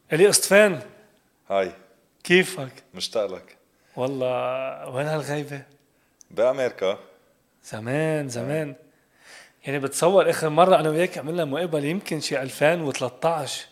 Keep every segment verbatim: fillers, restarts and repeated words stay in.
الي اسطفان، هاي. كيفك؟ مشتاق لك. والله وين هالغيبة؟ بأمريكا. زمان آه. زمان. يعني بتصور اخر مرة انا وياك عملنا مقابلة يمكن شي ألفين وثلاثطعش.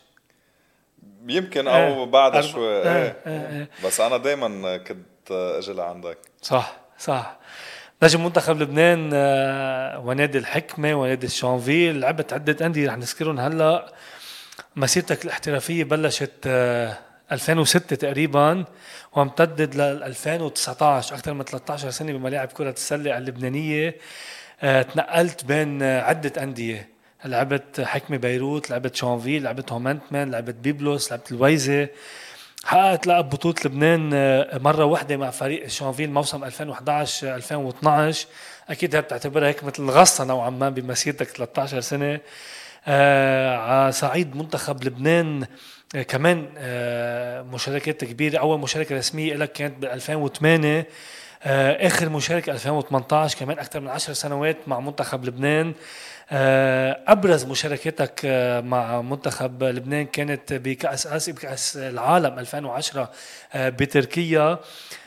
يمكن اه او بعدها أربع شوي، اه ايه اه ايه اه بس انا دايما كنت اجي لعندك. صح صح. نجم منتخب لبنان آه، ونادي الحكمة ونادي الشانفيل لعبت عدة أندية رح نذكرهم هلا. مسيرتك الاحترافية بلشت آه، ألفين وستة تقريبا وامتدت ل ألفين وتسعطعش، أكثر من ثلاثة عشر سنة بملاعب كرة السلة اللبنانية. آه، تنقلت بين آه، عدة أندية، لعبت حكمة بيروت، لعبت شانفيل، لعبت هومنتمان، لعبت بيبلوس، لعبت الويزة. حققت لقب بطولة لبنان آه، مرة واحدة مع فريق شانفيل موسم ألفين وحدعش ألفين واثنعش. أكيد بتعتبرها هيك مثل غصة نوعا ما بمسيرتك ثلاثة عشر سنة. آه على صعيد منتخب لبنان آه كمان آه مشاركات كبيرة. أول مشاركة رسمية لك كانت ب ألفين وثمانية. آه آخر مشاركة ألفين وثمنطعش، كمان أكثر من عشر سنوات مع منتخب لبنان. آه أبرز مشاركتك آه مع منتخب لبنان كانت بكأس آسيا، بكأس العالم ألفين وعشرة آه بتركيا.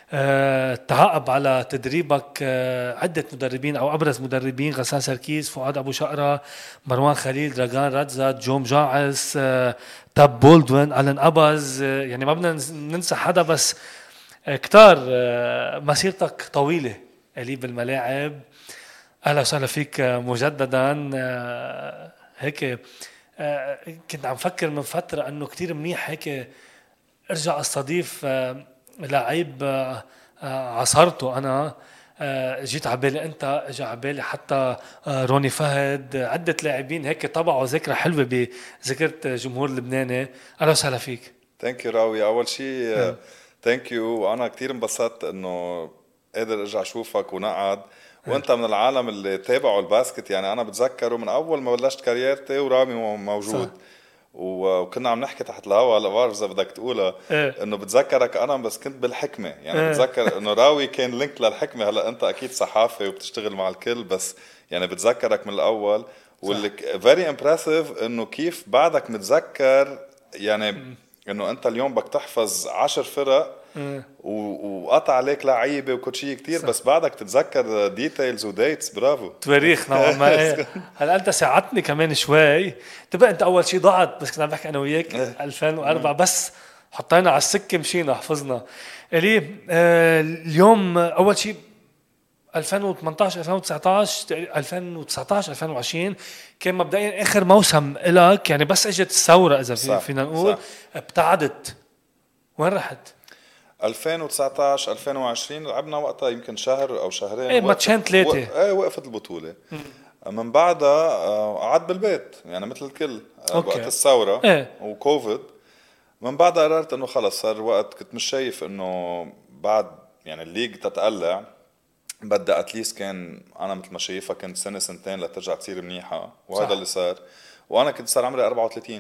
آه، تعاقب على تدريبك آه، عدة مدربين أو أبرز مدربين: غسان سركيس، فؤاد أبو شقرة، مروان خليل، دراغان رادزات، جوم جاعس، آه، تاب بولدوين، ألان أباز. آه، يعني ما بدنا ننسى حدا، بس آه، كتار. آه، مسيرتك طويلة اللي بالملاعب. أهلا وسهلا فيك آه، مجددا. آه، هيك آه، كنت عم فكر من فترة أنه كتير منيح هيك ارجع استضيف آه، لعيب آه، آه، عصرته انا. آه، جيت عبالي انت، اجى عبالي حتى آه، روني فهد، آه، عدة لاعبين هيك طبعوا ذكرى حلوة بذكرة جمهور لبناني. اهلا وسهلا فيك. ثانك يو راوي، اول شيء آه، ثانك يو، وانا كتير انبسطت انه قادر ارجع اشوفك ونقعد. آه، وانت من العالم اللي تابعوا الباسكت، يعني انا بتذكره من اول ما بلشت كاريرتي ورامي موجود. صح. و- وكنا عم نحكي تحت الهوا، هلا بعرف اذا بدك تقولها، ايه انه بتذكرك انا بس كنت بالحكمه، يعني ايه بتذكر انه راوي كان لينك للحكمه. هلا انت اكيد صحافي وبتشتغل مع الكل، بس يعني بتذكرك من الاول. واللي صح. فيري امبرسيف انه كيف بعدك متذكر، يعني انه انت اليوم بدك تحفظ عشر فرق آه، و- وقطع عليك لعيبه وكوتشي كتير، صح. بس بعدك تتذكر ديتيلز وديتس. برافو. تواريخ نوعا ما. ايه هلا انت ساعدتني كمان شوي. تبقى انت اول شيء ضاعت، بس كنا عم بحكي انا وياك ألفين وأربعة بس حطينا على السكه مشينا حفظنا. الي آه اليوم آه، اول شيء ألفين وثمنطعش ألفين وتسعطعش تقريباً ألفين وتسعطعش ألفين وعشرين كان مبدئيا اخر موسم لك، يعني بس اجت الثوره اذا في صح فينا نقول. صح. ابتعدت. وين رحت؟ ألفين وتسعطعش ألفين وعشرين لعبنا وقتها يمكن شهر او شهرين، ايه وقفت ماتشين و... ثلاثه. ايه وقفت البطوله. من بعدها آه، قعدت بالبيت يعني مثل الكل آه، وقت اوكي. الثوره ايه وكوفيد. من بعدها قررت انه خلص صار وقت، كنت مش شايف انه بعد يعني الليج تتقلع، بدها اتليست، كان انا مثل ما شايفها كنت سنه سنتين لترجع تصير منيحه، وهذا اللي صح. صار. وانا كنت صار عمري أربعة وثلاثين.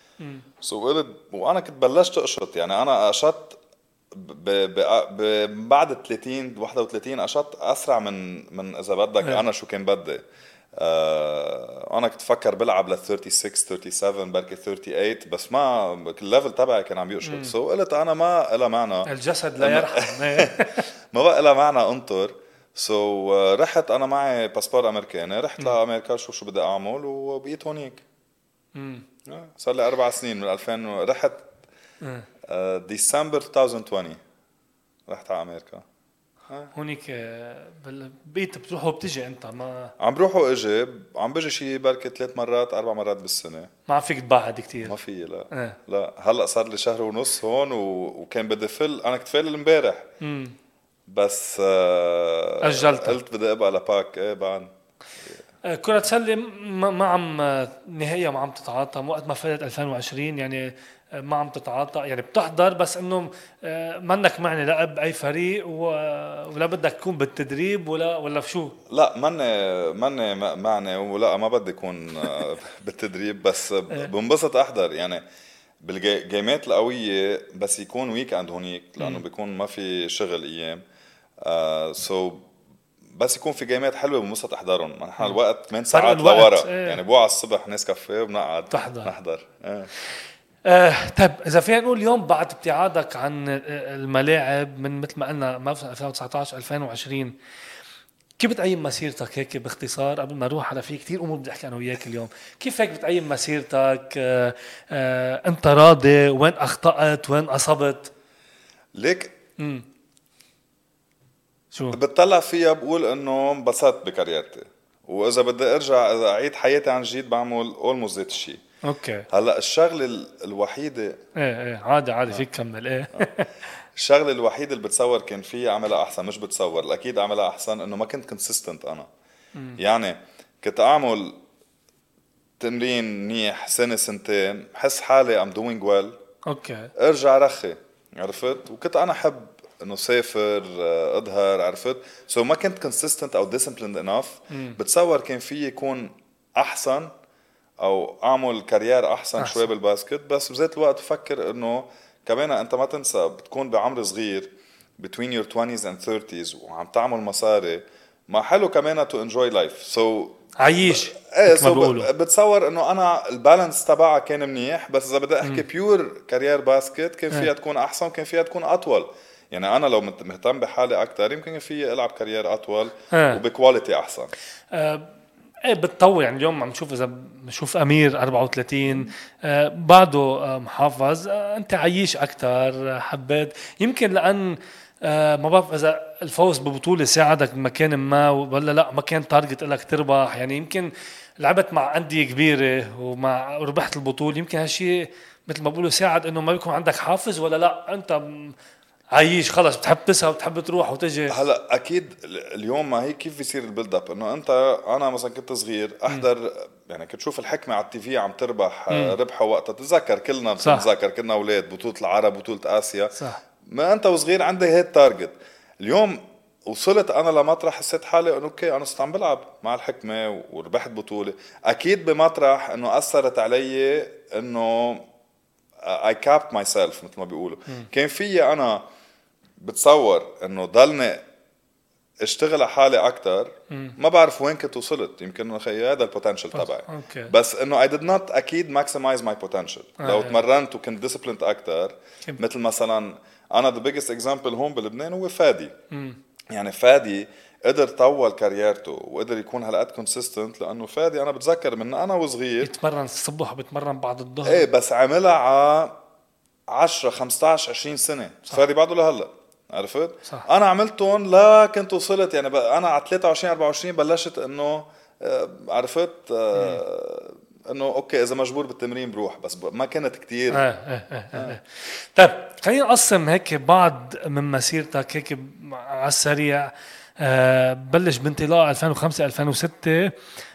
سو قلت، وانا كنت بلشت اقشط، يعني انا قشطت ب... ب... ب... بعد ثلاثين واحد وثلاثين قشطت اسرع من من اذا بدك ايه انا شو كان بدي. آه انا كنت فكر بلعب لل ستة وثلاثين سبعة وثلاثين بركي ثمانية وثلاثين، بس ما الليفل تبعي كان عم يقشط. سو قلت انا ما إلها معنى الجسد لا انه يرحم. ايه ما بقى لها معنى انطر. سو so, رحت انا معي باسبور امريكاني، رحت لامريكا شو شو بدي اعمل وبقيت هونيك. آه، صار لي اربع سنين من ألفين و- رحت آه، ديسمبر ألفين وعشرين رحت على امريكا. آه. هونيك آه، بال- بقيت بتروح وبتجي انت، ما عم بروح واجي، عم بجي شي بركي ثلاث مرات اربع مرات بالسنه. ما عم فيك تبعد كتير. ما في، لا. ايه لا هلا صار لي شهر ونص هون و... وكان بدي فل، انا كنت فايل امبارح امم بس آه، اجلتها. قلت بدي ابقى لباك ايه بعد. آه، كرة سلة ما ما عم آه، نهائيا ما عم تتعاطى من وقت ما فاتت ألفين وعشرين، يعني آه، ما عم تتعاطى، يعني بتحضر بس انه آه، منك معني لا باي فريق و- ولا بدك تكون بالتدريب ولا ولا في شو. لا ماني ماني م- معني، ولا ما بدي اكون آه، بالتدريب، بس ايه بنبسط احضر يعني بالجيمات القوية، بس يكون ويك اند هونيك لانه امم بيكون ما في شغل ايام. آه سو بس يكون في جيمات حلوة بنبسط احضرهم. نحن امم الوقت ثماني فرق ساعات الوقت. لورا، يعني ايه بوعى الصبح ناس كافيه وبنقعد تحضر. نحضر. آه. آه طيب اذا فينا نقول اليوم بعد ابتعادك عن الملاعب من مثل ما قلنا ما ألفين وتسعطعش ألفين وعشرين، كيف بتقيم مسيرتك هيك باختصار قبل ما اروح على في كتير امور بدي احكي انا وياك اليوم؟ كيف هيك بتقيم مسيرتك؟ آه آه انت راضي؟ وين اخطأت؟ وين اصبت؟ ليك امم شو بتطلع فيها بقول انه انبسطت بكاريرتي، واذا بدي ارجع اذا اعيد حياتي عن جديد بعمل اولموست ذات الشيء. اوكي. هلا الشغله ال- الوحيده ايه ايه عادي عادي آه. فيك كمل. ايه آه. الشغله الوحيده اللي بتصور كان فيها اعملها احسن، مش بتصور اكيد اعملها احسن، انه ما كنت كونسيستنت انا. مم. يعني كنت اعمل تمرين منيح سنه سنتين، بحس حالي ام دوينج ويل، اوكي. ارجع رخي، عرفت؟ وكنت انا احب انه سافر آه، اظهر، عرفت؟ سو so ما كنت كونسيستنت او ديسيبليند انف. بتصور كان في يكون احسن او اعمل كارير احسن, أحسن. شوي بالباسكت، بس بذات الوقت بفكر انه كمان انت ما تنسى بتكون بعمر صغير between your twenties and thirties وعم تعمل مصاري، ما حلو كمان to enjoy life. so عيش ايه مثل ما so بقولوا. بتصور انه انا البالانس تبعها كان منيح، بس اذا بدي احكي بيور كارير باسكت كان فيها تكون احسن وكان فيها تكون اطول. يعني انا لو مهتم بحالي اكثر يمكن في العب كارير اطول آه. وبكواليتي احسن. آه. ايه بتطور. يعني اليوم عم نشوف اذا بنشوف امير أربعة وثلاثين آه بعده آه محافظ. آه انت عيش اكثر. آه حبيت يمكن لان آه ما بعرف اذا الفوز ببطوله ساعدك بمكان ما ولا لا، ما كان تارجت لك تربح. يعني يمكن لعبت مع انديه كبيره ومع ربحت البطوله، يمكن هالشيء مثل ما بقولوا ساعد انه ما بيكون عندك حافز، ولا لا انت عايش خلص بتحب تسهى وبتحب تروح وتجي. هلا اكيد اليوم ما هي كيف بيصير البيلد اب، انه انت انا مثلا كنت صغير احضر م. يعني كنت شوف الحكمه على التي في عم تربح م. ربحه وقتها، تتذكر كلنا بنتذكر كلنا اولاد بطوله العرب بطوله اسيا صح. ما انت وصغير عندي هيك تارجت. اليوم وصلت انا لمطرح حسيت حالي انه اوكي انا صرت عم بلعب مع الحكمه وربحت بطوله، اكيد بمطرح انه اثرت علي انه I capped myself مثل ما بيقولوا. م. كان في انا بتصور انه ضلني اشتغل على حالي اكثر، ما بعرف وين كنت وصلت، يمكن هذا البوتنشل تبعي، بس انه I did not اكيد maximize my potential. آه لو تمرنت وكنت disciplined اكثر مثل مثلا انا the biggest example هون بلبنان هو فادي. م. يعني فادي قدر طول كاريرته وقدر يكون هالقد كونسيستنت، لانه فادي انا بتذكر من انا وصغير يتمرن الصبح بتمرن بعد الظهر. ايه بس عملها على عشرة خمستعش عشرين سنة. صح. فادي بعده لهلا، عرفت؟ صح. انا عملتهم لا كنت وصلت يعني انا على ثلاثة وعشرين أربعة وعشرين بلشت انه عرفت آه انه اوكي اذا مجبور بالتمرين بروح، بس ما كانت كتير. اه اه اه اه. آه. طيب خلينا نقسم هيك بعض من مسيرتك هيك على السريع. آه بلش بانطلاق ألفين وخمسة ألفين وستة.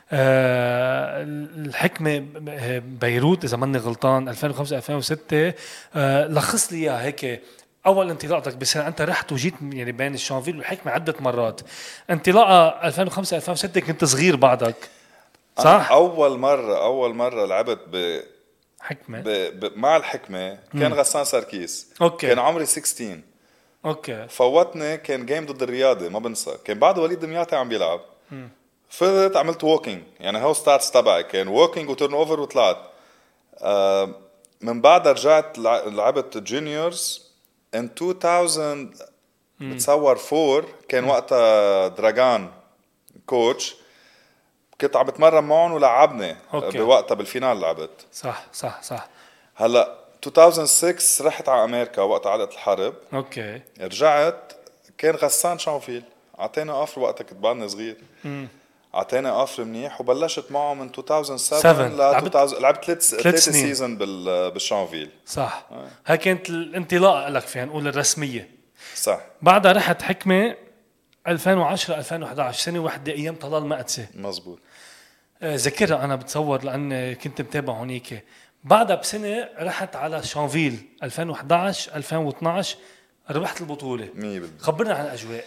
آه الحكمة بيروت إذا ماني غلطان ألفين وخمسة ألفين وستة. آه لخص لي إياها هيك. أول انطلاقتك بسنة أنت رحت وجيت يعني بين الشانفيل والحكمة عدة مرات. انطلاقة ألفين وخمسة ألفين وستة كنت صغير بعدك صح؟ أول مرة أول مرة لعبت ب حكمة ب... ب... مع الحكمة كان غسان ساركيس. أوكي. كان عمري ستة عشر. أوكي. فوتني كان جيم ضد الرياضي ما بنسى، كان بعد وليد دمياطي عم بيلعب. فضلت عملت ووكينج، يعني هو ستاتس تبعي كان ووكينج وتيرن اوفر وطلعت. آه من بعدها رجعت لعبت جونيورز ان ألفين بتصور فور. كان وقتها دراغان كوتش، كنت عم بتمرن معهم ولعبني بوقتها بالفينال لعبت. صح صح صح. هلا ألفين وستة رحت على امريكا وقت علقت الحرب. اوكي. رجعت كان غسان شانفيل اعطيني اوفر وقتها كنت بعدني صغير. امم اعطيني اوفر منيح وبلشت معه من ألفين وسبعة ل ألفين وثمانية. لعبت ثلاث ثلاث سيزون بال بالشانفيل. صح. آه. هاي كانت الانطلاقه لك فينا نقول الرسميه. صح. بعدها رحت حكمه ألفين وعشرة ألفين وإحدى عشر سنه واحده ايام طلال مقدسي. مزبوط. آه ذكرها انا بتصور لان كنت متابع هونيك. بعدها بسنه رحت على شانفيل ألفين وإحدى عشر ألفين واثناشر ربحت البطوله. مية بالمية. خبرنا عن الاجواء.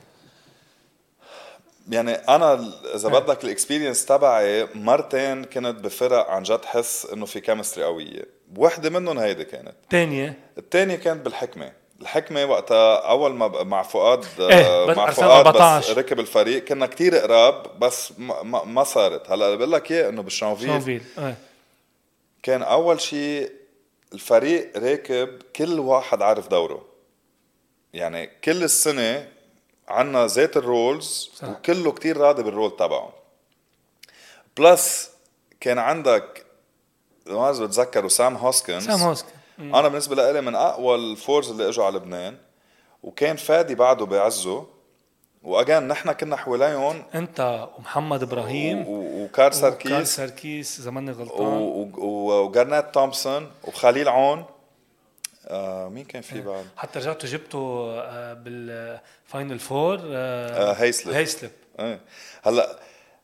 يعني انا اذا بدك الاكسبيرينس تبعي مرتين كنت بفرق عن جد حس انه في كيمستري قويه، وحده منهم هيدي كانت. الثانيه الثانيه كانت بالحكمه. الحكمه وقتها اول ما مع فؤاد إيه مع فؤاد بس ركب الفريق كنا كتير قراب بس ما, ما صارت. هلا بقول لك ايه انه بالشانفيل شانفيل. ايه كان اول شيء الفريق راكب كل واحد عارف دوره. يعني كل السنة عنا ذات الرولز صح. وكله كتير راضي بالرول تبعه. بلس كان عندك ما بتذكروا سام هوسكنز. سام هوسكنز انا بالنسبه لي من اقوى الفورز اللي اجوا على لبنان، وكان فادي بعده بعزه. واجان نحن كنا حواليهم، انت ومحمد ابراهيم وكار ساركيس وكار ساركيس اذا ماني غلطان، وجارنيت تومسون وخليل عون. آه مين كان في بعد؟ حتى رجعتوا جبتوا آه بالفاينل فور آه آه هيسلب هيسلب آه. هلا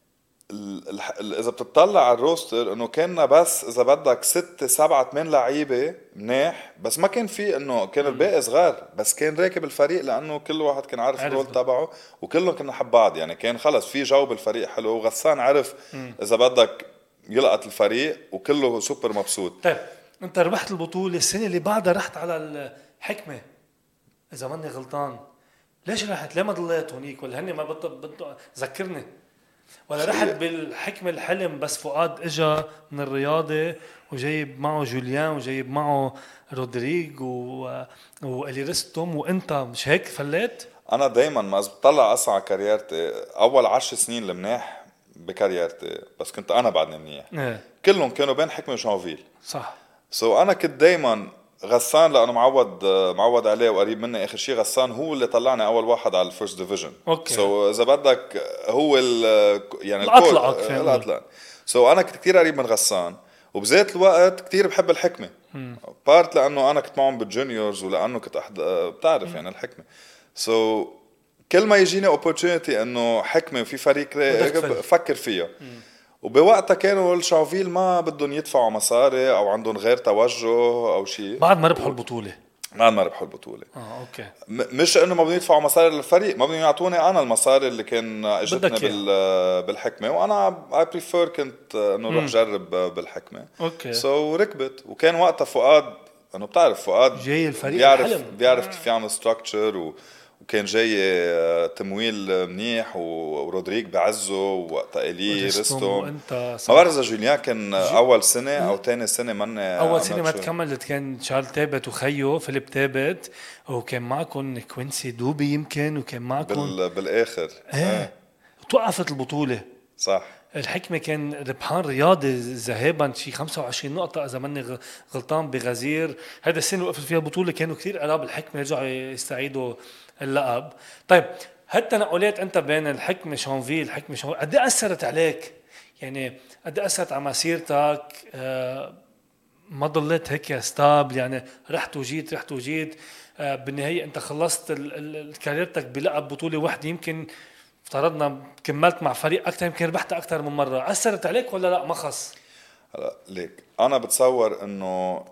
اذا بتطلع على الروستر انه كنا بس اذا بدك ستة سبعة ثمان لعيبه منيح، بس ما كان في انه كان الباقي صغار، بس كان راكب الفريق لانه كل واحد كان عارف الرول تبعه وكلهم كنا نحب بعض. يعني كان خلص في جو بالفريق حلو، وغسان عرف مم. اذا بدك يلقط الفريق وكله سوبر مبسوط. طيب انت ربحت البطوله السنه اللي بعدها، رحت على الحكمه اذا ماني غلطان. ليش رحت؟ ليه ما ضليت هونيك؟ ولا هني ما بده ذكرني؟ ولا رحت بالحكمة الحلم بس فؤاد اجا من الرياضة وجايب معه جوليان وجايب معه رودريج و... وإليرستوم، وانت مش هيك فليت؟ انا دايما ما بطلع اصلا على كاريرتي اول عشر سنين المناح بكاريرتي، بس كنت انا بعدني منيح ايه. كلهم كانوا بين حكمة وشانفيل. صح. سو so انا كنت دايما غسان لانه معود معود عليه وقريب مني. اخر شيء غسان هو اللي طلعني اول واحد على الفيرست ديفيجن. اوكي. سو so اذا بدك هو ال يعني الاطلق الاطلق. سو so انا كنت كثير قريب من غسان، وبذات الوقت كثير بحب الحكمه. بارت لانه انا كنت معهم بالجونيورز، ولانه كنت أحد... بتعرف مم. يعني الحكمه. سو so كل ما يجيني اوبورتونيتي انه حكمه وفي فريق راكب فكر فيها. مم. وبوقتها كانوا الشانفيل ما بدهم يدفعوا مصاري او عندهم غير توجه او شيء بعد ما ربحوا البطوله. بعد ما ربحوا البطوله اه اوكي. م- مش انه ما بدهم يدفعوا مصاري للفريق، ما بدهم يعطوني انا المصاري اللي كان اجتني بال بالحكمه، وانا اي بريفير كنت انه اروح جرب بالحكمه. اوكي. سو so ركبت. وكان وقتها فؤاد انه بتعرف فؤاد جاي الفريق بيعرف الحلم. بيعرف كيف يعمل ستراكشر، و وكان جاي تمويل منيح، ورودريك بعزه ووقتها إلي رستم. ما بعرف إذا جوليان كان أول سنة أو تاني سنة. من أول سنة ما تكملت كان شارل تابت وخيو فيليب تابت، وكان معكم كوينسي دوبي يمكن، وكان معكم بال... بالآخر ايه توقفت البطولة. صح. الحكمة كان ربحان رياضي ذهابا شي خمسة وعشرين نقطة إذا ماني غلطان بغزير. هذا السنة وقفت فيها البطولة كانوا كتير قراب الحكمة يرجعوا يستعيدوا اللقب. طيب هالتنقلات انت بين الحكمة شانفيل الحكمة شانفيل قد ايه اثرت عليك؟ يعني قد ايه اثرت على مسيرتك؟ آه ما ضليت هيك ستابل، يعني رحت وجيت رحت وجيت. آه بالنهاية انت خلصت كاريرتك بلقب بطولة واحدة، يمكن افترضنا كملت مع فريق اكثر، يمكن ربحت اكثر من مرة. اثرت عليك ولا لا ما خص؟ هلا ليك انا بتصور انه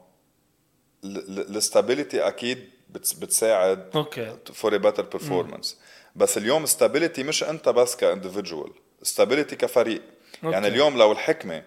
الاستابيليتي اكيد بتساعد اوكي فور ا بيتر بيرفورمانس. بس اليوم stability مش انت بس كانديفيدوال، stability كفريق. أوكي. يعني اليوم لو الحكمة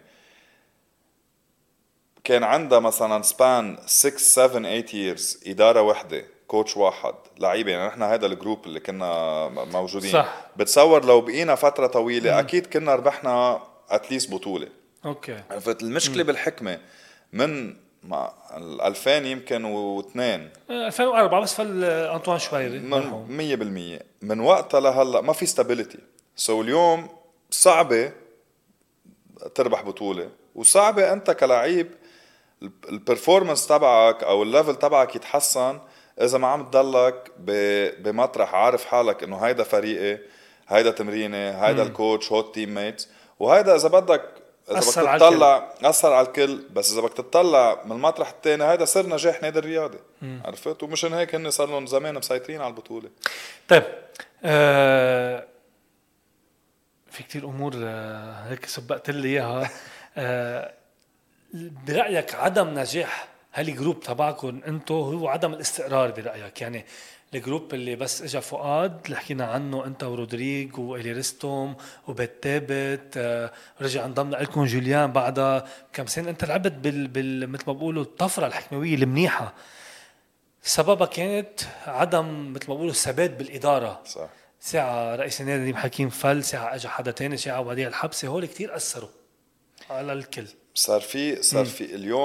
كان عندها مثلا سبان ستة سبعة ثمانية years إدارة واحدة، كوتش واحد، لعيبة، يعني نحن هذا الجروب اللي كنا موجودين. صح. بتصور لو بقينا فترة طويلة مم. أكيد كنا ربحنا أتليست بطولة. أوكي. فالمشكلة مم. بالحكمة من مع ألفين يمكن واثنين ألفين وأربعة بس فل أنطوان شويري مية بالمية من وقتها لهلا ما في stability. سو so اليوم صعبة تربح بطولة، وصعبة أنت كلاعب البرفورمانس تبعك أو الليفل تبعك يتحسن إذا ما عم تضلك بمطرح عارف حالك إنه هيدا فريقي، هيدا تمريني، هيدا الكوتش، هو التيم ميتس. وهيدا إذا بدك إذا بدك تطلع أثر على الكل، بس إذا بدك تطلع من المطرح الثاني هيدا صار نجاح نادي الرياضي. عرفت؟ ومشان هيك هن صار لهم زمان مسيطرين على البطولة. طيب آه في كتير أمور آه هيك سبقت لي إياها. آه برأيك عدم نجاح هالجروب تبعكم أنتو هو عدم الاستقرار برأيك؟ يعني الجروب اللي بس اجا فؤاد اللي حكينا عنه انت ورودريج وإليرستوم وبتابت، آه رجع انضم لكم جوليان بعدها كم سنه. انت لعبت بال, بال مثل ما بقولوا الطفره الحكمويه المنيحه، سببها كانت عدم مثل ما بقولوا الثبات بالاداره. صح. ساعه رئيس النادي نديم حكيم فل، ساعه اجى حدا تاني، ساعه وديع الحبسه، هول كتير اثروا على الكل. صار في صار م. في اليوم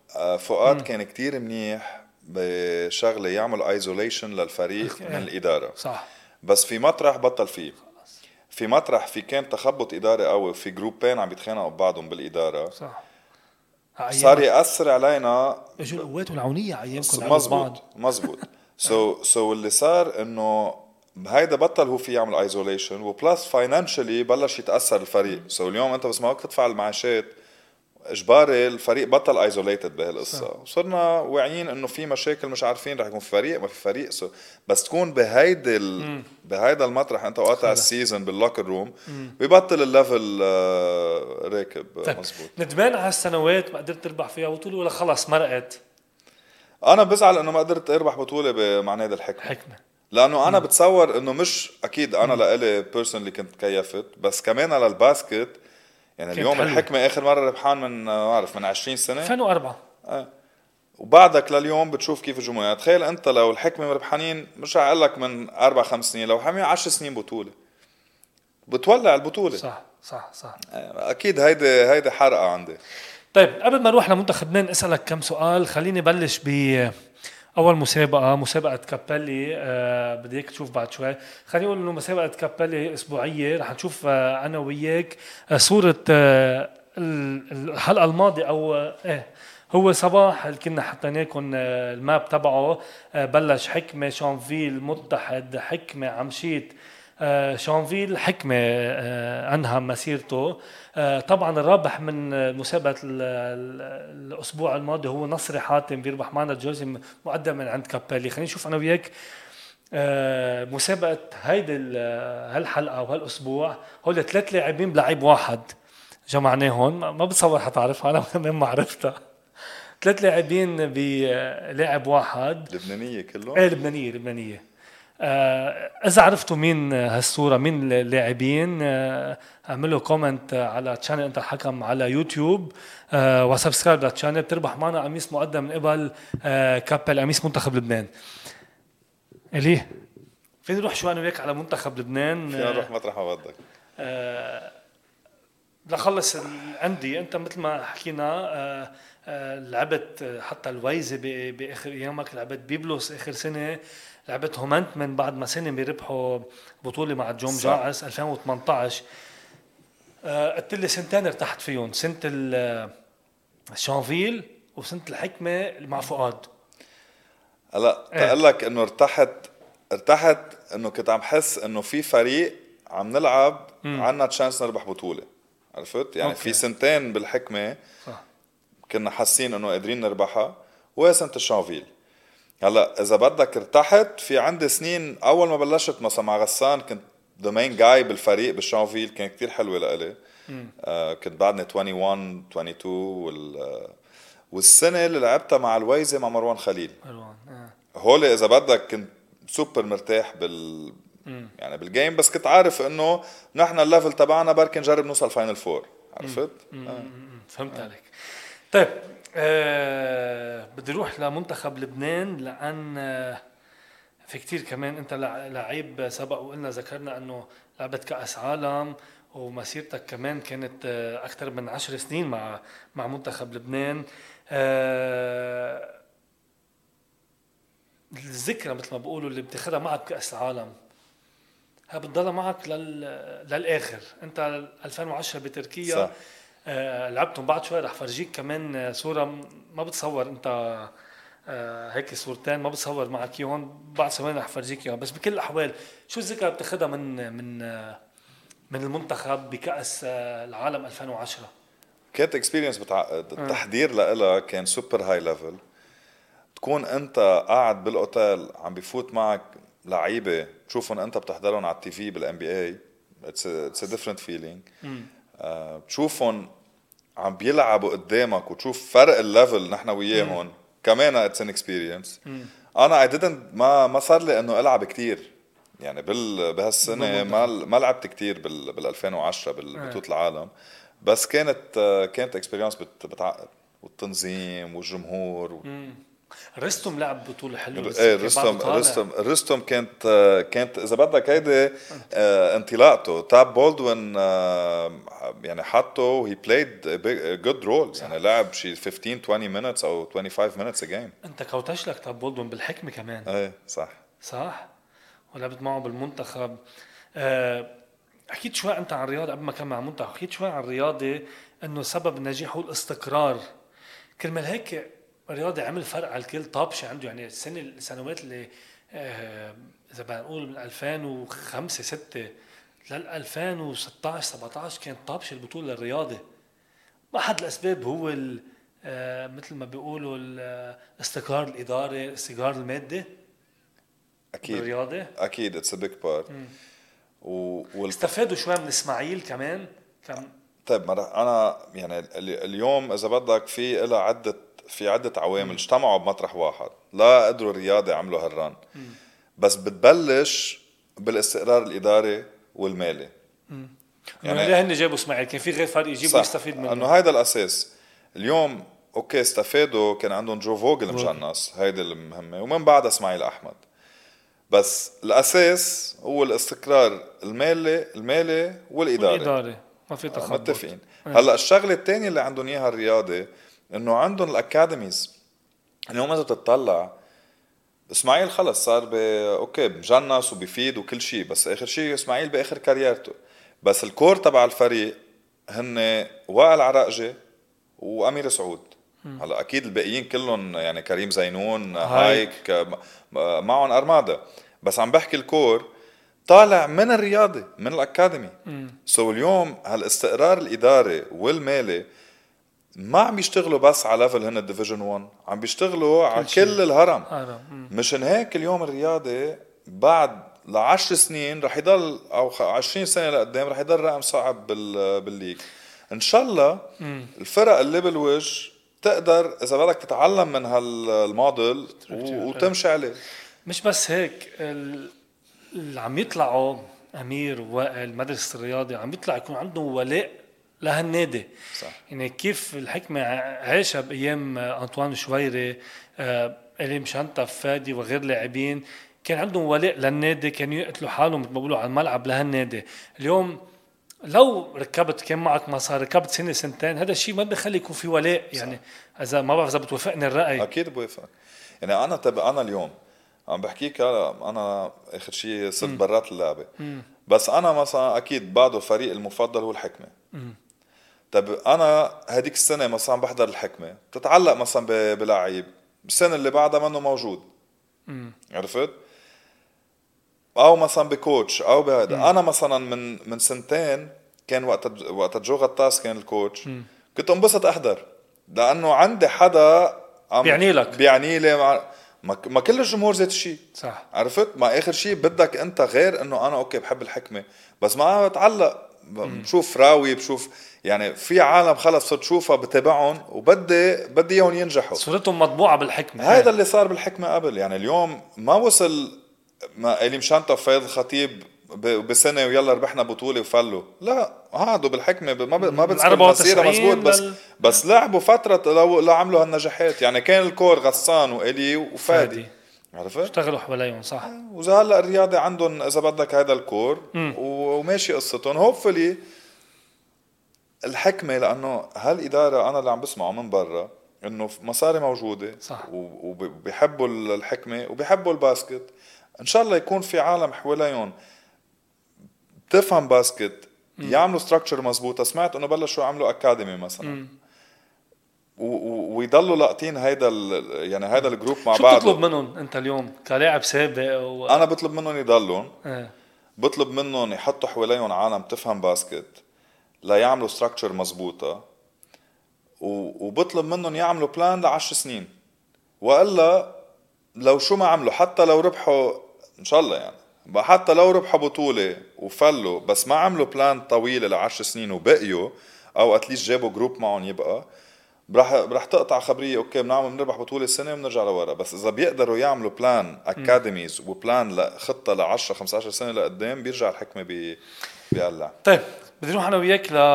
آه، فؤاد كان كتير منيح بشغله يعمل ايزوليشن للفريق من الاداره. صح. بس في مطرح بطل فيه. في مطرح في كان تخبط اداري قوي، في جروبين عم يتخانقوا ببعضهم بالاداره. صح. صار ياثر علينا. اجوا القوات العونيه ايامكم لعبوا مزبوط مزبوط سو سو اللي صار انه هيدا بطل هو في يعمل ايزوليشن، وبلس فاينانشلي بلش يتاثر الفريق. سو so اليوم انت بس ما وقت تدفع المعاشات اجباري الفريق بطل ايزوليتد بهالقصه. وصرنا واعيين انه في مشاكل، مش عارفين رح يكون في فريق ما في فريق. سو بس تكون بهيدي ال... بهيدا المطرح انت وقتها السيزون باللوكر روم ببطل الليفل راكب. طيب. مزبوط. ندمان على السنوات ما قدرت تربح فيها بطوله ولا خلص مرقت؟ انا بزعل انه ما قدرت اربح بطوله مع نادي الحكمه. حكمه لانه انا مم. بتصور انه مش اكيد انا لإلي بيرسونلي كنت كيفت، بس كمان للباسكت. يعني اليوم حلوة. الحكمه اخر مره ربحان من ما بعرف من عشرين سنه ألفين وأربعة. آه. وبعدك لليوم بتشوف كيف الجمهور. يعني تخيل انت لو الحكمه مربحانين مش هقول لك من اربع خمس سنين، لو حامي عشر سنين بطوله بتولع البطوله. صح صح صح. آه. اكيد هيدي هيدي حرقه عندي. طيب قبل ما نروح لمنتخب لبنان اسالك كم سؤال. خليني بلش ب اول مسابقه، مسابقه كابيلي. أه بدي اياك تشوف بعد شوي. خليني اقول انه مسابقه كابيلي اسبوعيه. رح نشوف أه انا وياك أه صوره أه الحلقه الماضيه او ايه هو صباح اللي كنا حطيناكم أه الماب تبعه. أه بلش حكمه شانفيل متحد، حكمه عمشيت، آه شانفيل، حكمة آه أنهى مسيرته. آه طبعا الرابح من مسابقة الأسبوع الماضي هو نصري حاتم، بيربح معنا الجوزي مقدم من عند كابيلي. خلينا نشوف أنا وياك آه مسابقة هيدي هالحلقة وهالأسبوع. هول ثلاث لاعبين بلعيب واحد جمعناهم. ما بتصور حتعرفها، أنا كمان ما عرفتها. ثلاث لاعبين بلاعب واحد. لبنانية كلهم؟ ايه لبنانية لبنانية. آه إذا عرفتوا مين هالصورة مين اللاعبين آه اعملوا كومنت على تشانل انت الحكم على يوتيوب آه وسبسكرايب للتشانل. بتربح معنا قميص مقدم من قبل آه كابل، قميص منتخب لبنان. إليه فين نروح شو أنا وياك على منتخب لبنان؟ فين نروح مطرح ما بدك. آه لخلص عندي انت مثل ما حكينا آه آه لعبت حتى الويزة باخر ايامك، لعبت بيبلوس اخر سنة، لعبت هومنت من بعد ما سنة بيربحوا بطولة مع جوم جاعس ألفين وثمانية عشر. آه قلت لي سنتين ارتحت فيهم، سنة الشانفيل وسنة الحكمة مع فؤاد. هلا تقول لك انه ارتحت ارتحت انه كنت عم حس انه في فريق عم نلعب عنا تشانس نربح بطولة. عرفت يعني أوكي. في سنتين بالحكمة صح. كنا حاسين انه قادرين نربحها، وهي سنة الشانفيل. هلا اذا بدك ارتحت في عندي سنين اول ما بلشت مثلا مع غسان كنت ذا مين جاي بالفريق بالشانفيل، كان كتير حلوة لإلي. آه كنت بعدني واحد وعشرين اثنين وعشرين وال والسنة اللي لعبتها مع الويزة مع مروان خليل مروان آه. هولي اذا بدك كنت سوبر مرتاح بال مم. يعني بالجيم، بس كنت عارف انه نحن الليفل تبعنا بركي نجرب نوصل فاينل فور. عرفت آه. فهمت آه. عليك. طيب أه بدي روح لمنتخب لبنان لأن أه في كتير كمان أنت لعيب سبق وقلنا ذكرنا أنه لعبت كأس عالم ومسيرتك كمان كانت أه أكثر من عشر سنين مع مع منتخب لبنان. أه الذكرى مثل ما بقولوا اللي بتاخدها معك كأس العالم ها بتضل معك لل... للآخر. أنت ألفين وعشرة بتركيا صح. آه لعبتهم بعد شوي رح فرجيك كمان صورة ما بتصور أنت آه هيك صورتين ما بتصور معك يون بعد ثواني رح فرجيك يون. بس بكل الأحوال شو الذكرى بتاخدها من من آه من المنتخب بكأس آه العالم ألفين وعشرة؟ كانت اكسبيرينس بتعقد. التحضير لها كان سوبر هاي ليفل. تكون أنت قاعد بالأوتيل عم بيفوت معك لعيبة تشوفهم أنت بتحضرهم على التي في بالان بي اي. it's a, it's a different feeling. آه تشوفهم عم بيلعبوا قدامك وتشوف فرق الليفل نحن وياهم كمان it's an experience. مم. أنا I didn't ما ما صار لي إنه ألعب كتير يعني بال بهالسنة ما ما لعبت كتير بال بال ألفين وعشرة بالبطولة العالم، بس كانت كانت experience بت بتعقد والتنظيم والجمهور و... رستم لعب بطولة حلوة بس ايه كان رستم بعده طالع. رستم رستم كانت كانت اذا بدك هيدي آه، انطلاقته. تاب بولدوين آه، يعني حطه هي بلايد جود رول، يعني لعب شي خمستاشر عشرين minutes او خمسة وعشرين minutes a game. انت كوتش لك طب بولدون بالحكمة كمان. ايه صح. صح. ولعبت معه بالمنتخب. آه، حكيت شوي انت عن الرياضة قبل ما كان مع المنتخب، حكيت شوي عن الرياضة انه سبب النجاح هو الاستقرار. كرمال هيك الرياضة عمل فرق على الكل. طابش عنده يعني السنة السنوات اللي آه، اذا بنقول من ألفين وخمسة ستة لل ألفين وستة عشر سبعة عشر كانت طابش البطولة الرياضة. واحد الاسباب هو ال- آه، مثل ما بيقولوا الاستقرار الاداري، الاستقرار المادي اكيد بالرياضة. اكيد اتس ا بيج بارت. وال استفادوا شوي من اسماعيل كمان كان. طيب مرة انا يعني ال- اليوم اذا بدك في لها عده في عده عوامل اجتمعوا بمطرح واحد لا قدروا الرياضه يعملوا هالران. بس بتبلش بالاستقرار الاداري والمالي. يعني ليه هن جابوا اسماعيل؟ كان في غير فرق يجيبوا يستفيد منه. انه هيدا الاساس. اليوم اوكي استفادوا، كان عندهم جو فوجل مجنس، هيدي المهمه، ومن بعدها اسماعيل احمد. بس الاساس هو الاستقرار المالي المالي والاداري. والاداري ما في تخبط. متفقين. هلا الشغله الثانيه اللي عندهم اياها الرياضه انه عندهم الاكاديميز. اليوم اذا بتطلع اسماعيل خلص صار ب اوكي مجنس وبيفيد وكل شيء، بس اخر شيء اسماعيل باخر كاريرته. بس الكور تبع الفريق هن وائل عراقجي وامير سعود. هلا اكيد الباقيين كلهم يعني كريم زينون هايك, هايك معهم ارمادا، بس عم بحكي الكور طالع من الرياضه من الاكاديمي. سو so اليوم هالاستقرار الاداري والمالي ما عم بيشتغلوا بس على ليفل هن الديفيجن واحد، عم بيشتغلوا على شيء. كل الهرم. هرم. مشان هيك اليوم الرياضه بعد لعشر سنين رح يضل او عشرين سنه لقدام رح يضل رقم صعب بال بالليج. ان شاء الله مم. الفرق اللي بالوجه تقدر اذا بدك تتعلم من هالموديل وتمشي عليه. مش بس هيك ال- اللي عم يطلعوا امير ووائل مدرسه الرياضه عم يطلع يكون عندهم ولاء لهالنادي. صح. يعني كيف الحكمه عايشه بايام انطوان شويري، آه الي مشنطف فادي وغير لاعبين كان عندهم ولاء للنادي، كانوا يقتلوا حالهم مثل ما بيقولوا على الملعب لهالنادي. اليوم لو ركبت كان معك مصاري ركبت سنه سنتين هذا الشيء ما بخلي يكون في ولاء. يعني اذا ما بعرف اذا بتوافقني الراي. اكيد بوافقك. يعني انا تبع انا اليوم عم بحكيك انا اخر شيء صرت برات اللعبه. مم. بس انا مثلا اكيد بعده فريق المفضل هو الحكمه. مم. طب انا هديك السنه مثلا عم بحضر الحكمه بتتعلق مثلا بلعيب السنه اللي بعدها منه موجود. مم. عرفت؟ او مثلا بكوتش او بهذا. انا مثلا من من سنتين كان وقت وقت جو غطاس كان الكوتش. مم. كنت انبسط احضر لانه عندي حدا عم بيعني لك بيعني لي مع... ما... ما كل الجمهور ذات الشيء. صح. عرفت؟ ما اخر شيء بدك انت غير انه انا اوكي بحب الحكمه بس ما بتعلق بشوف راوي بشوف يعني في عالم خلص صرت شوفها بتابعهم وبدي بدي اياهم ينجحوا صورتهم مطبوعه بالحكمه. هذا اللي صار بالحكمه قبل. يعني اليوم ما وصل ما الي مشانطف فايض الخطيب بسنه ويلا ربحنا بطوله وفلوا، لا هادوا بالحكمه ما ما بتصير مسيره مزبوط. بس لل... بس لعبوا فتره لو لعملوا هالنجاحات. يعني كان الكور غسان والي وفادي عرفت اشتغلوا حواليهم صح. وزا هلا الرياضه عندهم اذا بدك هذا الكور وماشي قصتهم. هوبفلي الحكمه لانه هالاداره انا اللي عم بسمعه من برا انه مصاري موجوده صح. وبيحبوا الحكمه وبيحبوا الباسكت. ان شاء الله يكون في عالم حواليهم بتفهم باسكت مم. يعملوا ستراكشر مزبوطه. سمعت انه بلشوا يعملوا اكاديمي مثلا ويضلوا لاقطين هيدا يعني هيدا الجروب مع بعض. شو بتطلب منهم انت اليوم كلاعب سابق و... انا بطلب منهم يضلون اه. بطلب منهم يحطوا حواليهم عالم تفهم باسكت لا يعملوا ستراكشر مزبوطه وبطلب منهم يعملوا بلان لعشر سنين. والا لو شو ما عملوا حتى لو ربحوا ان شاء الله يعني حتى لو ربحوا بطولة وفلوا بس ما عملوا بلان طويلة لعشر سنين وبقيوا او اتليست جابوا جروب معهم يبقى رح رح تقطع خبرية. اوكي بنعمل بنربح بطولة السنة وبنرجع لورا. بس اذا بيقدروا يعملوا بلان اكاديميز وبلان لخطة لعشرة خمسة عشر سنة لقدام بيرجع الحكمة بي بيقلع. طيب بدي نروح انا وياك ل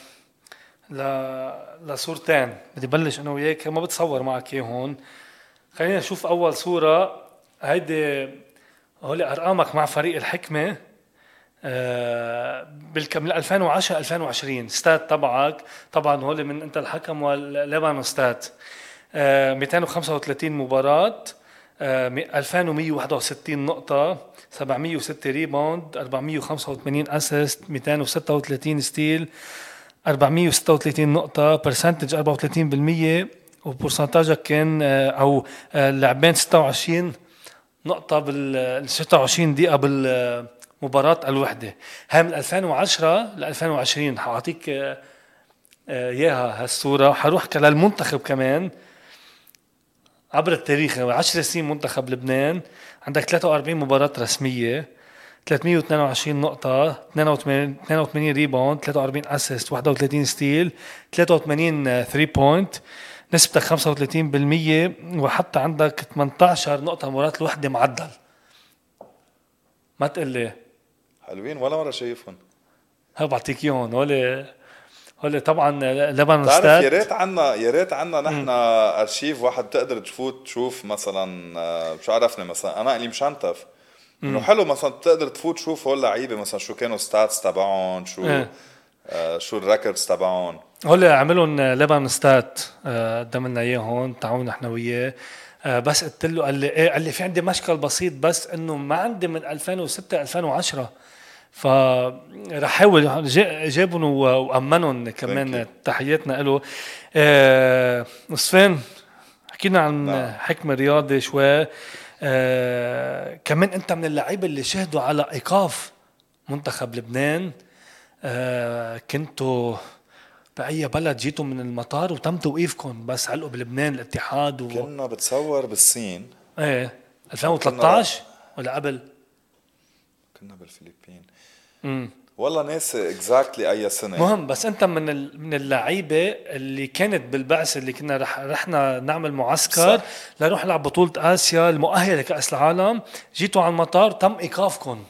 ل لصورتين. بدي بلش انا وياك ما بتصور معك ايه هون. خلينا نشوف اول صوره. هيدي هولي ارقامك مع فريق الحكمه آه بالكامل ألفين وعشرة ألفين وعشرين. ستات تبعك طبعا هولي من انت الحكم والليبانو ستات. آه مئتين وخمسة وثلاثين مباراه، آه ألفين ومئة وواحد وستين نقطه، سبعمئة وستة ريباوند، أربعمئة وخمسة وثمانين اسيست، مئتين وستة وثلاثين ستيل، أربعمئة وستة وثلاثين نقطه، برسنتج أربعة وثلاثين بالمئة، وبورسنتاجك كان آه او آه لاعبين ستة وعشرين نقطه بال ستة وعشرين دقيقه بالمباراه الوحده. هاي من ألفين وعشرة ل ألفين وعشرين. حاعطيك آه اياها هالصوره. حروح للمنتخب كمان عبر التاريخ. عشر سنين منتخب لبنان، عندك ثلاثة وأربعين مباراة رسمية، ثلاثمئة واثنين وعشرين نقطة، اثنين وثمانين ريباوند، ثلاثة وأربعين اسيست، واحد وثلاثين ستيل، ثلاثة وثمانين ثري بوينت، نسبتك خمسة وثلاثين بالمئة، وحتى عندك ثمانية عشر نقطة مباراة الوحدة معدل. ما تقول لي حلوين ولا مرة شايفهم. ها بعطيك اياهم. هول هول طبعا لبنان تعرف ستات. يا ريت عنا يا ريت عنا نحن ارشيف واحد تقدر تفوت تشوف مثلا آه، شو عرفني مثلا انا اللي مشنتف انه حلو مثلا تقدر تفوت تشوف هول لعيبه مثلا شو كانوا ستاتس تبعهم، شو إيه. آه شو الريكوردز تبعهم. هول عملهم لبنان ستات قدمنا اياه هون تعاون نحن وياه. آه، بس قلت له قال لي ايه، قال لي في عندي مشكل بسيط بس انه ما عندي من ألفين وستة ألفين وعشرة. فرح حاول جابهم وامنهم كمان. تحياتنا له. آه، وصفين حكينا عن نعم. حكم رياضي شوي. آه، كمان انت من اللعيبه اللي شهدوا على ايقاف منتخب لبنان. آه، كنتوا بأي بلد جيتوا من المطار وتم توقيفكم بس علقوا بلبنان الاتحاد و... كنا بتصور بالصين. ايه ألفين وثلاثة عشر ولا قبل؟ كنا بالفلبين. امم والله ناسي اكزاكتلي اي سنه. مهم. بس انت من ال... من اللعيبه اللي كانت بالبعثه اللي كنا رح رحنا نعمل معسكر صح. لنروح نلعب بطوله اسيا المؤهله لكاس العالم. جيتوا على المطار تم ايقافكم.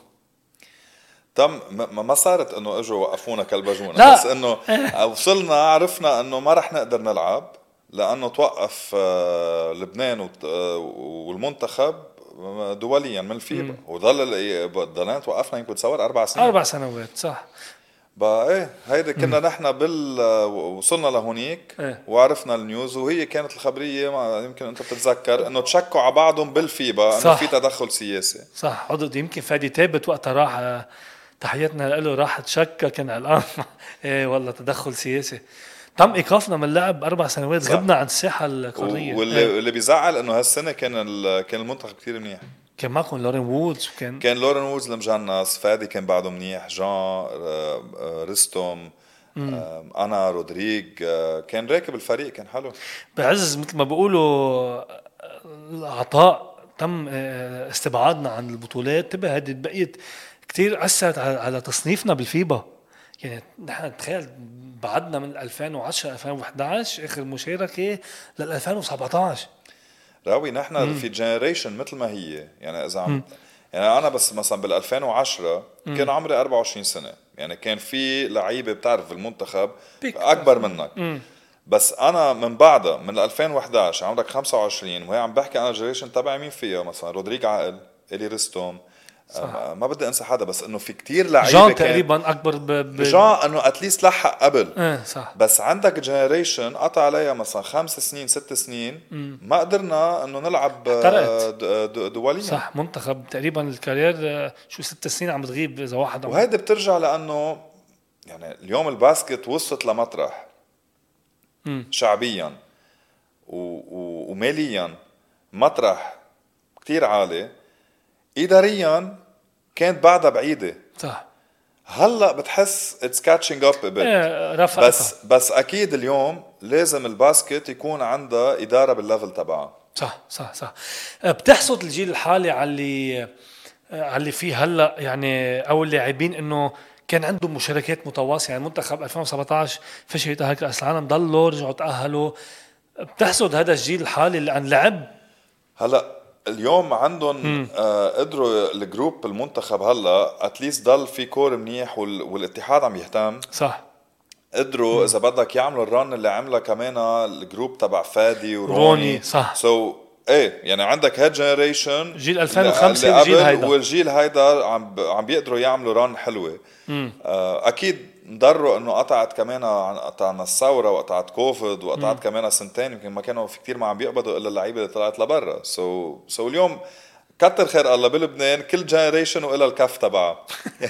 تم ما ما صارت انه اجوا وقفونا كالبجونه، لا. بس انه وصلنا عرفنا انه ما رح نقدر نلعب لانه توقف آه، لبنان وت- آه، والمنتخب دوليا من الفيبا، وضل ال- ضلنا توقفنا يمكن تصور اربع سنين. اربع سنوات صح. بقى ايه هيدي كنا نحن بال وصلنا لهونيك إيه. وعرفنا النيوز، وهي كانت الخبريه ما يمكن انت بتتذكر انه تشكوا على بعضهم بالفيبا انه صح. في تدخل سياسي. صح. عضو يمكن فادي ثابت وقتها راح. آه، تحياتنا له. راح تشكى كان قلقان. ايه والله تدخل سياسي. تم ايقافنا من اللعب اربع سنوات. صح. غبنا عن الساحه القاريه. واللي ايه. اللي بيزعل انه هالسنه كان ال... كان المنتخب كثير منيح. كان معكم لورين وودز وكان كان لورين وودز المجنس، فادي كان بعده منيح، جان آه، آه، رستم، آه، انا رودريج، آه، كان راكب الفريق كان حلو. بعز مثل ما بيقولوا آه، العطاء. تم آه، استبعادنا عن البطولات. تبقى هذه بقيت كتير اثرت على على تصنيفنا بالفيبا. يعني نحن تخيل بعدنا من ألفين وعشرة ألفين وإحدى عشر اخر مشاركه لل ألفين وسبعة عشر. راوي نحن في جنريشن مثل ما هي، يعني اذا عم يعني انا بس مثلا بال ألفين وعشرة كان عمري أربعة وعشرين سنه، يعني كان في لعيبه بتعرف المنتخب بيك. اكبر منك. مم. بس انا من بعدها من ألفين وإحدى عشر عمرك خمسة وعشرين، وهي عم بحكي انا الجنريشن تبعي مين فيها مثلا رودريج عقل، الي رستوم، آه، ما بدي انسى حدا، بس انه في كتير لعيبه جان كان تقريبا اكبر ب... ب... جان انه اتليست لحق قبل. ايه صح. بس عندك جنريشن قطع عليها مثلا خمس سنين ست سنين ما قدرنا انه نلعب احترقت. د- د- دوليا. صح. منتخب تقريبا الكارير آه، شو ست سنين عم تغيب اذا واحد عم... وهيدي بترجع لانه يعني اليوم الباسكت وصلت لمطرح مم. شعبيا و... و... وماليا مطرح كتير عالي، اداريا كانت بعدها بعيده. صح. هلا بتحس اتس كاتشينج اب بت ايه رفقتها. بس بس اكيد اليوم لازم الباسكت يكون عندها اداره بالليفل تبعها. صح صح صح. بتحصد الجيل الحالي على اللي على اللي فيه هلا يعني، او اللاعبين انه كان عندهم مشاركات متواصله. يعني منتخب ألفين وسبعة عشر فشل يتأهل كأس العالم، ضلوا رجعوا تأهلوا. بتحصد هذا الجيل الحالي اللي عن لعب. هلا اليوم عندهم آه قدروا الجروب المنتخب هلا اتليست ضل في كور منيح وال... والاتحاد عم يهتم. صح. قدروا اذا بدك يعملوا الرن اللي عملها كمان الجروب تبع فادي وروني. روني صح. سو so, ايه يعني عندك هاد جنريشن جيل ألفين وخمسة وجيل هيدا والجيل هيدا عم عم بيقدروا يعملوا ران حلوه. آه اكيد ضروا انه قطعت كمان عن قطعنا الثوره وقطعت كوفيد وقطعت كمان سنتين يمكن ما كانوا في كتير ما عم بيقبضوا الا اللعيبه اللي طلعت لبرا. سو so, سو so اليوم كتر خير الله بلبنان كل جنريشن وإلى الكف تبعها.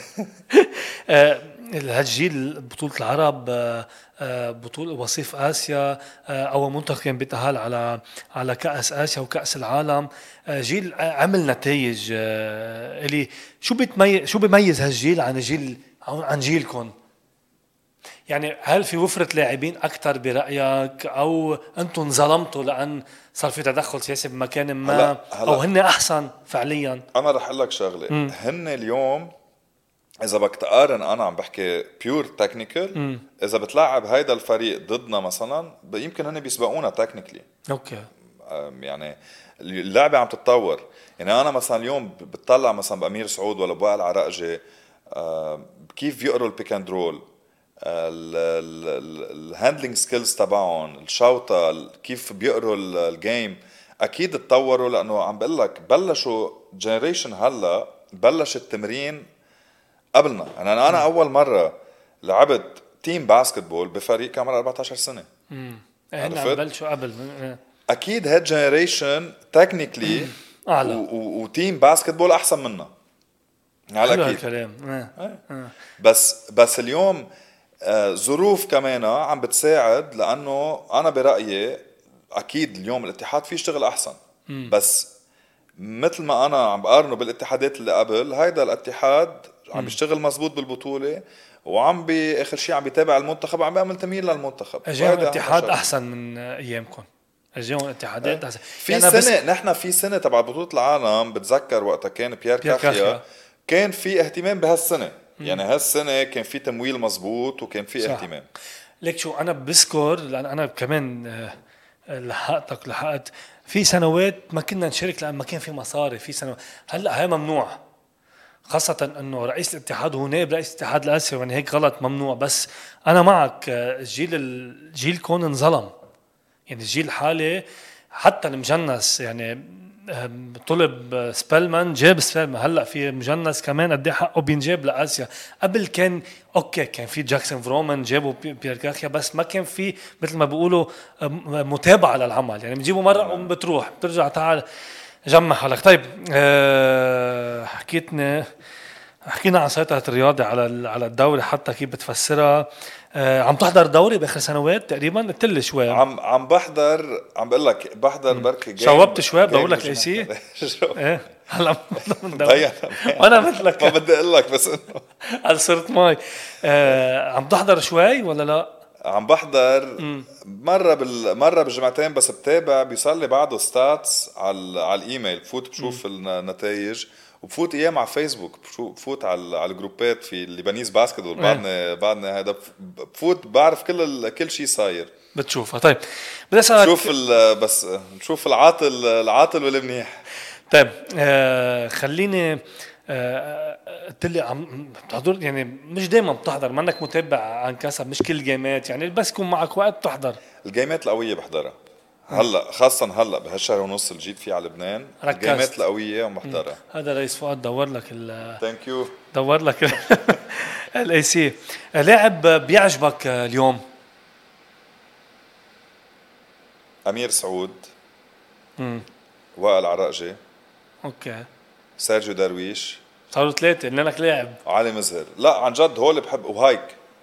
هالجيل بطولة العرب بطولة وصيف آسيا أول منتخب كان بيتأهل على على كأس آسيا وكأس العالم. جيل عمل نتائج اللي شو بتميز شو بيميز هالجيل عن جيل عن جيلكم؟ يعني هل في وفرة لاعبين أكتر برأيك أو أنتم ظلمتوا لأن صار في تدخل سياسي بمكان ما هلأ هلأ أو هن أحسن فعليا؟ أنا رح أقول لك شغلة. هن اليوم إذا بدك تقارن أنا عم بحكي بيور تكنيكال إذا بتلعب هيدا الفريق ضدنا مثلا يمكن هن بيسبقونا تكنيكلي. أوكي يعني اللعبة عم تتطور. يعني أنا مثلا اليوم بتطلع مثلا بأمير سعود ولا بوائل عراقجي كيف بيقروا البيك اند رول الهاندلينج سكيلز تبعهم الشوطة كيف بيقروا الجيم أكيد تطوروا لأنه عم بقول لك بلشوا جنريشن هلا بلش التمرين قبلنا. يعني أنا, أنا أول مرة لعبت تيم باسكتبول بفريق كان عمره أربعة عشر سنة. امم احنا بلشوا قبل. أكيد هاد جنريشن تكنيكلي أعلى وتيم باسكتبول أحسن منا على أكيد الكلام. اه. اه. بس بس اليوم آه ظروف كمان عم بتساعد لأنه أنا برأيي أكيد اليوم الاتحاد فيه يشتغل أحسن. م. بس مثل ما أنا عم بقارنه بالاتحادات اللي قبل هيدا الاتحاد عم بيشتغل مزبوط بالبطولة وعم بآخر شيء عم بيتابع المنتخب عم بيعمل تمرين للمنتخب. أجيهم الاتحاد أحسن من أيامكم. أجيهم الاتحادات أحسن. في يعني سنة بس... نحن في سنة تبع بطولة العالم بتذكر وقتها كان بيير, بيير كافيا, كافيا كان في اهتمام بهالسنة. م. يعني هالسنة كان في تمويل مزبوط وكان في صح. اهتمام. ليك شو أنا بذكر لأن أنا كمان لحقتك لحقت في سنوات ما كنا نشارك لأن ما كان في مصاري في سنوات. هلأ هاي ممنوع خاصة أنه رئيس الاتحاد هو نائب رئيس الاتحاد الآسيوي يعني هيك غلط ممنوع. بس أنا معك الجيل الجيل كون انظلم. يعني الجيل الحالي حتى المجنس يعني طلب سبيلمان جاب سبيلمان. هلا في مجنس كمان قد ايه حقه بينجاب لآسيا. قبل كان اوكي كان في جاكسون فرومان جابوا بيير كافيا بس ما كان في مثل ما بيقولوا متابعه للعمل. يعني بتجيبوا مره وبتروح بترجع تعال جمع حالك. طيب أه حكيتنا حكينا عن سيطرة الرياضة على على الدوري حتى كيف بتفسرها. أه عم تحضر دوري باخر سنوات تقريبا قلت لي شوي. عم عم بحضر عم بقول لك بحضر بركي شوبت شوي بدور لك اي سي. ايه هلا وانا مثلك ما بدي اقول لك بس انه هل صرت ماي. أه عم تحضر شوي ولا لا؟ عم بحضر م. مره بال مره بالجمعتين بس بتابع بيصير لي بعده ستاتس على على الايميل بفوت بشوف النتائج وبفوت ايام على فيسبوك بفوت على على الجروبات في الليبانيز باسكتبول بعدنا بعدنا هذا بفوت بعرف كل كل شيء صاير بتشوفها. طيب بدي اسالك شوف بس نشوف العاطل العاطل والمنيح. طيب آه خليني آه قلت لي عم بتحضر يعني مش دائما بتحضر منك متابع عن كسب مش كل الجيمات يعني بس يكون معك وقت تحضر الجيمات القويه بحضرها. هلا خاصه هلا بهالشهر ونص اللي جيت فيه على لبنان الجيمات القويه عم بحضرها. هذا رئيس فؤاد دور لك ال ثانك يو دور لك الاي سي. لاعب بيعجبك اليوم؟ امير سعود امم وائل عراقجي اوكي سيرجيو درويش صاروا ثلاثه قلنا لك لاعب علي مزهر. لا عن جد هول بحب وهايك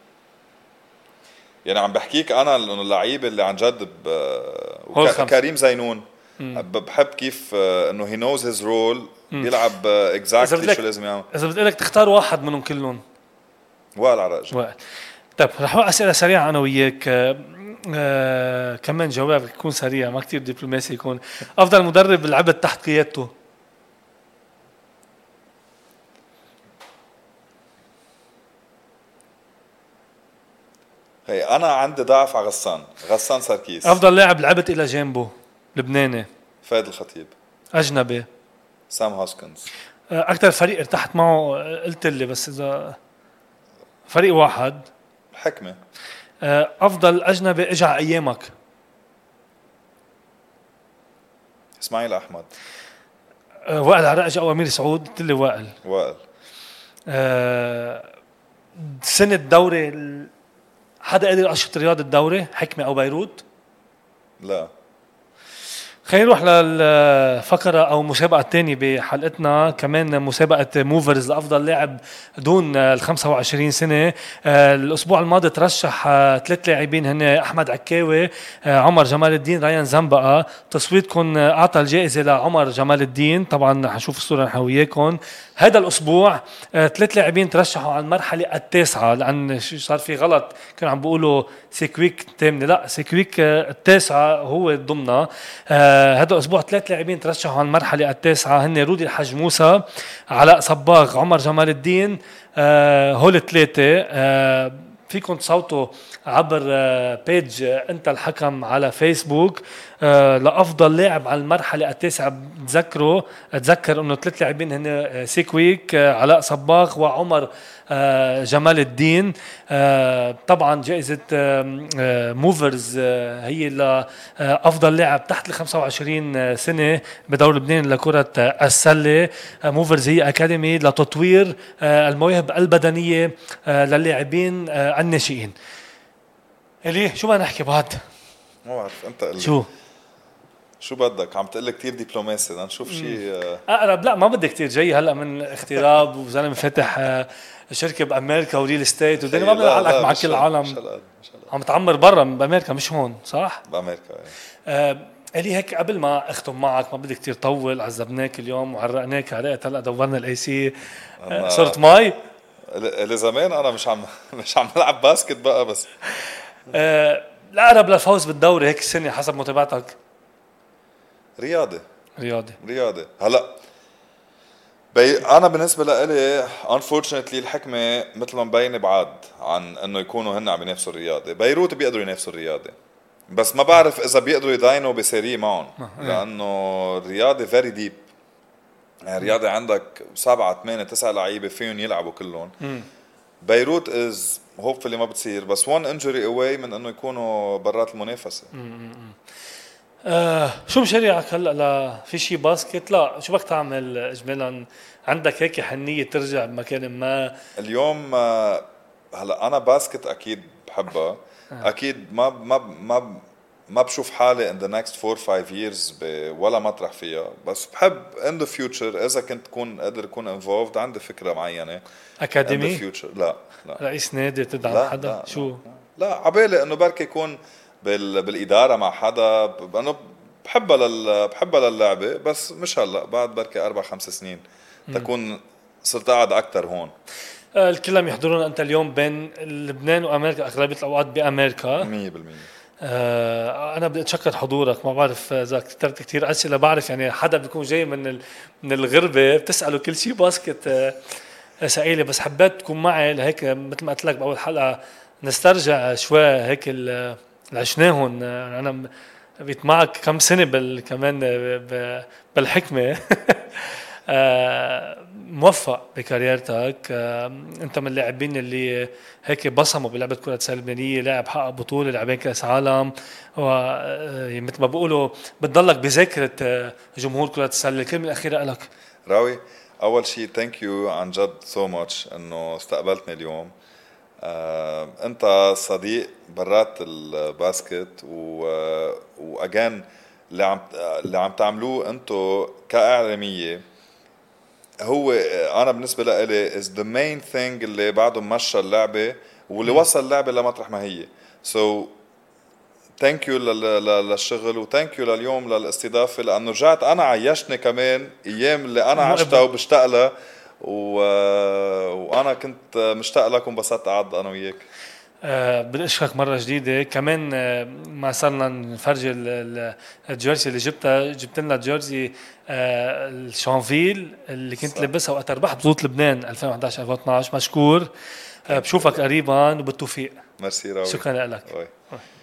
يعني عم بحكيك انا انه اللعيبه اللي عن جد ب... كريم زينون مم. بحب كيف انه هي نوز هيز رول بيلعب اكزاكتلي شو لازم يعمل. اذا بدي لك تختار واحد منهم كلهم وائل عراقجي. وائل. طيب رح اسئله سريعه انا وياك آه كمان جوابك يكون سريع ما كتير دبلوماسي يكون. افضل مدرب لعبت تحت قيادته؟ هي انا عندي ضعف على غسان غسان سركيس. افضل لاعب لعبت الى جنبه لبناني؟ فايد الخطيب. اجنبي؟ سام هوسكنز. اكثر فريق ارتحت معه قلت لي بس اذا فريق واحد حكمه. افضل اجنبي اجى على ايامك؟ اسماعيل احمد. آه وائل عرقج او امير سعود؟ قلت لي وائل. وائل. آه سنة دوري ال... حدا قادر يقشط رياض الدوري؟ حكمة او بيروت؟ لا. خلينا نروح للفقرة أو مسابقة الثانية بحلقتنا، كمان مسابقة موفرز لأفضل لاعب دون ال خمسة وعشرين سنة. الأسبوع الماضي ترشح ثلاث لاعبين هن أحمد عكاوي، عمر جمال الدين، ريان زنبقة. تصويتكم أعطى الجائزة لعمر جمال الدين، طبعا حنشوف الصورة نحن وياكم. هذا الأسبوع ثلاث لاعبين ترشحوا على المرحلة التاسعة، لأن صار في غلط، كانوا عم بيقولوا سيكويك الثامنة، لا سيكويك التاسعة هو ضمنها. هذا الأسبوع ثلاث لاعبين ترشحوا على المرحلة التاسعة هن رودي الحج موسى، علاء صباغ، عمر جمال الدين. آه هول الثلاثة. آه فيكم تصوتوا عبر آه بيج آه انت الحكم على فيسبوك آه لأفضل لاعب على المرحلة التاسعة. تذكروا تذكر انه ثلاث لاعبين هن سيكويك، آه علاء صباغ، وعمر آه جمال الدين. آه طبعا جائزة آه آه موفرز آه هي لأفضل لاعب تحت ال خمسة وعشرين سنة بدوري لبنان لكرة آه السلة. آه موفرز هي أكاديمي لتطوير آه المواهب البدنية آه للاعبين آه الناشئين. إلي شو بدنا نحكي بعد؟ ما بعرف انت قل لي. شو شو بدك؟ عم تقول لي كثير دبلوماسي، بدنا نشوف شيء اقرب. لا ما بدي كتير، جاي هلا من اغتراب وزلمه فاتح آه شركه بامريكا وريل استيت ودني، ما بدي اعلق مع كل العالم. عم تعمر برا بامريكا مش هون، صح؟ بامريكا. آه الي هيك قبل ما اختم معك، ما بدي كتير طول، عذبناك اليوم وعرقناك عرقت، هلا دورنا الاي سي آه صرت ماي. اللي زمان انا مش عم مش عم بلعب باسكت بقى بس. آه الاقرب للفوز بالدوري هيك السنه حسب متابعتك؟ رياضي. رياضي. رياضي. هلا بي انا بالنسبه لإلي unfortunately الحكمه مثل ما مبين بعاد عن انه يكونوا هن عم ينافسوا الرياضي. بيروت بيقدروا ينافسوا الرياضي، بس ما بعرف اذا بيقدروا يداينوا بسيريه معهم، لانه الرياضي فيري ديب. يعني الرياضي عندك سبعة ثمانية تسعة لعيبه فيهم يلعبوا كلهم. بيروت از هوبفلي ما بتصير، بس one injury away من انه يكونوا برات المنافسه. آه شو مشاريعك هلا؟ لا في شيء باسكت؟ لا شو بدك تعمل اجمالا؟ عندك هيك حنيه ترجع بمكان ما اليوم؟ آه هلا انا باسكت اكيد بحبها. آه. اكيد ما ما ما ما بشوف حالي in the next four five years ولا مطرح فيها، بس بحب in the future اذا كنت كون قادر اكون involved. عندي فكره معينه. اكاديمي؟ in the future. لا لا رئيس نادي تدعم لا حدا؟ لا شو لا, لا عبالي انه بركي يكون بال بالاداره مع حدا. انا بحبها لل بحبها للعبه، بس مش هلا، بعد بركي اربع خمس سنين تكون صرت قاعد اكثر هون. الكل عم يحضرون انت اليوم بين لبنان وامريكا، اغلبيه الاوقات بامريكا مية بالمية. آه انا بدي اتشكر حضورك. ما بعرف اذا كثرت كثير اسئله، بعرف يعني حدا بيكون جاي من ال... من الغربه بتساله كل شيء باسكت آه سائله، بس حبيت تكون معي لهيك مثل ما قلت لك باول حلقه نسترجع شوي هيك اللي عشناهم. انا بيت معك كم سنه بال كمان بالحكمه موفق بكاريرتك. انت من اللاعبين اللي هيك بصموا بلعبه كره السله اللبنانيه، لاعب حقق بطوله، لاعبين كاس عالم، ومثل ما بيقولوا بتضلك بذاكره جمهور كره السله. الكلمه الاخيره لك راوي. اول شيء ثانك يو عن جد سو ماتش انه استقبلتني اليوم. آه، انت صديق برات الباسكت، و واجان اللي عم اللي عم تعملوه انتو كاعلاميه هو انا بالنسبه لي is the main thing اللي بعده مشى اللعبه واللي وصل اللعبه لمطرح ما هي. so thank you للشغل و thank you لليوم للاستضافه، لانه رجعت انا عيشتني كمان ايام اللي انا عشتها وبشتاق لها، و... وانا كنت مشتاق لك وانبسطت قعد انا وياك. أه بدي اشكرك مره جديده كمان. أه ما صرنا نفرجي الجيرسي اللي جبتها، جبت لنا الجيرسي أه الشانفيل اللي كنت لابسها وقت ربحت بطوله لبنان ألفين وإحدى عشر ألفين واثني عشر. مشكور. أه بشوفك قريبا وبالتوفيق. ميرسي راوي. شكرا لك.